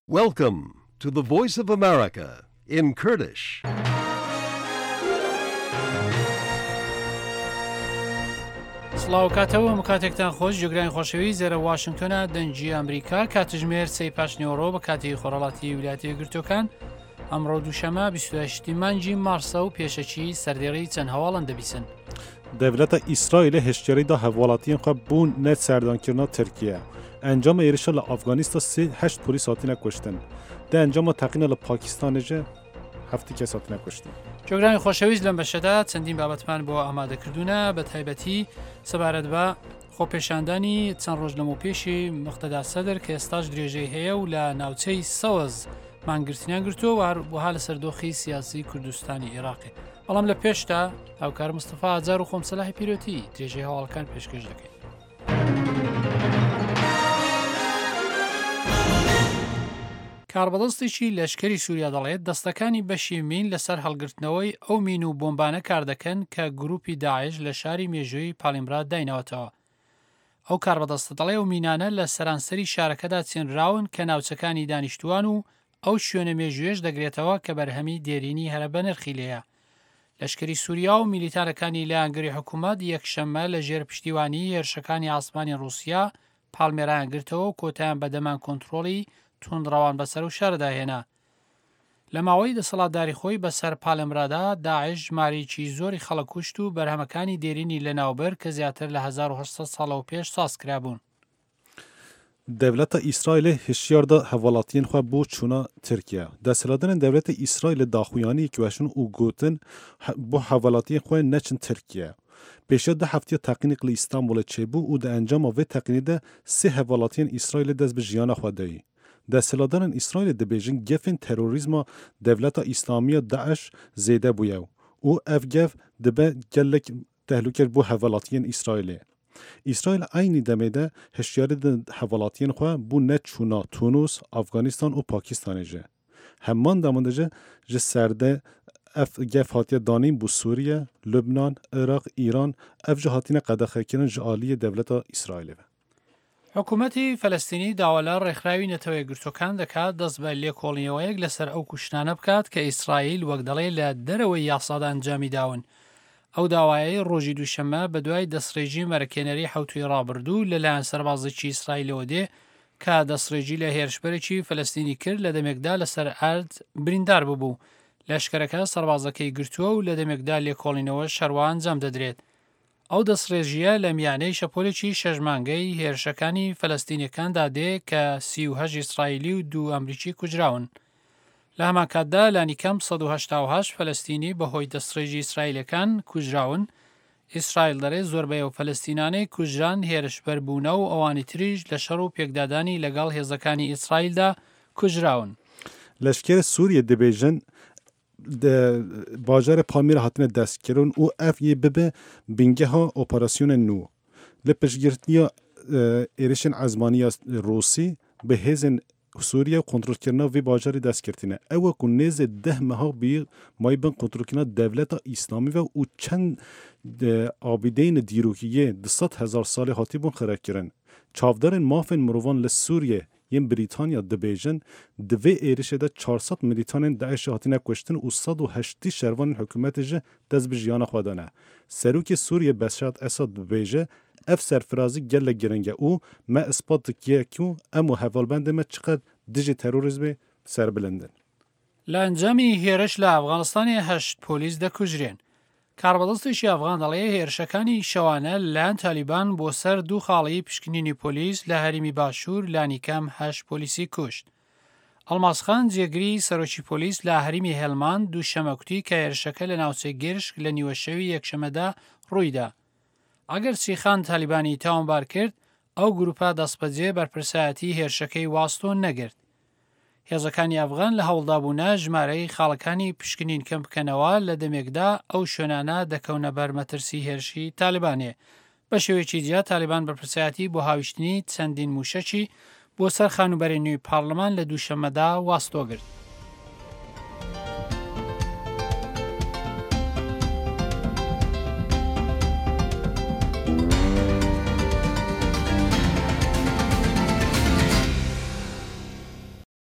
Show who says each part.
Speaker 1: Welcome to the Voice of America in Kurdish.
Speaker 2: سڵاو کاتەوە مکاتێکتان خۆش جێگرانی خۆشەوی زێرە واشنگتۆنە دەنجی ئەمریکا کاتژمێر سەی پاشنیۆڕۆ بە کاتی خۆڕەڵاتی ویلایەتە یەکگرتووەکان ئەمڕۆ دووشەمە 28 مانگی مارسە و پێشەچی سەردێڕی چەند هەواڵان دەبیسن.
Speaker 3: Devleta İsrailê hişyarî da hevwalatiyên xwe bûn net serdankirina Tirkiye. Encama êrişa li Afganistan sê heşt polîs hatine kuştin. Di encama teqîna li Pakistanê jî heftê kes hatine kuştin.
Speaker 2: جۆگرانی خۆشەویست لەم بەشەدا چەندین بابەتمان بۆ ئامادەکردوونە بە تایبەتی سەبارەت بە خۆپێشاندانی چەند ڕۆژ لەمەوپێشی مختەدا سەدر کە ئێستاش درێژەی هەیە و لە ناوچەی سەوەز مانگرتنیان گرتووە وها لە سەردۆخی سیاسی کوردستانی عێراقی. بەڵام لە پێشتا هاوکار مستەفا ئاجار و خۆم سەلاحی پیرۆتی درێژەی هەواڵەکان پێشکەش دەکەین. کاربەدەستێکی لەشکری سووریا دەڵێت دەستەکانی بەشی مین لەسەر هەڵگرتنەوەی ئەو مین و بۆمبانە کار دەکەن کە گروپی داعش لە شاری مێژووی پالیمراد داینەوەتەوە. ئەو کاربەدەستە دەڵێ و مینانە لە سەرانسەری شارەکەدا چێنراون کە ناوچەکانی دانیشتوان و ئەو شوێنە مێژوێش دەگرێتەوە کە بەرهەمی دێرینی هەرە بە نرخی لێیە. لەشکری سووریا و میلیتارەکانی لایەنگەری حکوومەت یەکشەممە لە ژێر پشتیوانی هێرشەکانی ئاسمانی ڕووسیا پالمێرایان گرتەوە و کۆتایان بەدەمان کۆنتڕۆڵی توندڕەوان بەسەر و شاردا هێنا. لە ماوەی دەسەڵاتداری خۆی بەسەر پالمرادا داعش ژمارەیەکی زۆری خەڵک کوشت و بەرهەمەکانی دێرینی لەناوبەر کە زیاتر لە 1800 ساڵەوە پێش ساز کرابوون.
Speaker 3: Devleta İsrailê hişyar da hevwalatiyên xwe bû çûna Tirkiye. Desthilatdanên Devleta İsrailê daxuyanî kiweşin û gotin bu hevwalatiyên xwe neçin Tirkiye. Pêşa di heftiya teqînê li İstanbulê çêbû û di encama vê teqînê de sê hevwalatiyên İsrailê dest bi jiyana xwe dayî. Desthilatdanên İsrailê dibêjin gefên terorîzma Devleta İslamiya Daeş zêde bûye û ev gev dibe gelek tehlûker bû hevwalatiyên İsrailê. İsrail aynı demê de hişyarî di hevwalatiyên xwe bû net çûna Tunus, Afganistan û Pakistanê jî. Hemman deman de ji serde ev gev hatiye danîn bû Sûriye, Lübnan, Iraq, İran ev jî hatine qedexekirin ji aliyê Devleta İsrailê ve.
Speaker 2: حکوومەتی فەلەستینی داوا لە ڕێکخراوی نەتەوە یەکگرتووەکان دەکات دەست بە لێکۆڵینەوەیەک لەسەر ئەو کوشتانە بکات کە ئیسرائیل وەک دەڵێ لە دەرەوەی یاسادا ئەنجامی داون. ئەو داوایەی ڕۆژی دووشەممە بە دوای دەستڕێژی مەرەکێنەری حوتوی ڕابردوو لەلایەن سەربازێکی ئیسرائیلەوە دێ کە دەستڕێژی لە هێرشبەرێکی فەلەستینی کرد لە دەمێکدا لەسەر ئارد بریندار ببوو. لەشکرەکە سەربازەکەی گرتووە و لە دەمێکدا لێکۆڵینەوە شەڕوا ئەنجام دەدرێت. ئەو دەستڕێژیە لە میانەی شەپۆلێکی شەژمانگەی هێرشەکانی فەلەستینیەکاندا دێ کە 38 ئیسرائیلی و 2 ئەمریکی کوژراون. لە هەمان کاتدا لانیکەم 188 فەلەستینی بەهۆی دەستڕێژی ئیسرائیلەکان کوژراون. ئیسرائیل دەڵێت زۆربەی ئەو فەلەستینانەی کوژران هێرشبەر بوونە و ئەوانی تریش لە شەڕ و پێکدادانی لەگەڵ هێزەکانی ئیسرائیلدا کوژراون.
Speaker 3: Leşkerê Sûriye dibêjin bajarê Pamîrê hatine destkirin û ev yê bibe bingeha operasyonên nû. Li piştgirtiya êrişên ezmaniya Rûsî bi hêzên Sûriye kontrolkirina vê bajarê destkirtine. Ew ku nêzê 10 meha bî maybin kontrolkirina Devleta İslamî ve û çend abîdeyên dîrokiyê di 100,000 salê hatibûn xerekirin. Çavdarên mafên mirovan li Sûriye yên Brîtanya dibêjin di vê êrişê de 400 milîtanên Daişê hatine kuştin û 180 şervanên hikûmetê jî dest bi jiyana xwe dane. Serokê Sûriye Beşar Esad dibêje ev serfirazî gelek giring e û me ispat dikiye ku em û hevalbendê me çiqet dijî terorîzmê serbilindin.
Speaker 2: لە ئەنجامی هێرش لە ئەفغانستانی 8 پۆلیس دەکوژرێن. کاربەدەستێکی ئەفغان دەڵێ هێرشەکانی شەوانە لەلایەن تالیبان بۆ سەر دوو خاڵی پشکنینی پۆلیس لە هەریمی باشوور لانیکەم 8 پۆلیسی کوشت. ئەڵماسخان جێگری سەرۆکی پۆلیس لە هەریمی هێلمان دووشەمە کوتی کە هێرشەکە لە ناوچەی گرشک لە نیوەشەوی یەکشەمەدا ڕوویدا. ئەگەر چیخان تالیبانی تاوانبار کرد ئەو گروپە دەستبەجێ بەرپرسایەتی هێرشەکەی واستۆ نەگرت. هێزەکانی ئەفغان لە هەوڵدابوونا ژمارەی خاڵەکانی پشکنین کەم بکەنەوە لە دەمێکدا ئەو شوێنانە دەکەونە بەر مەترسی هێرشی تالیبانێ. بە شێوەیەکی جیا تالیبان بەرپرسایەتی بۆ هاویشتنی چەندین موشەکی بۆ سەر خانوبەری نوێی پارلەمان لە دووشەمەدا واستۆ گرت.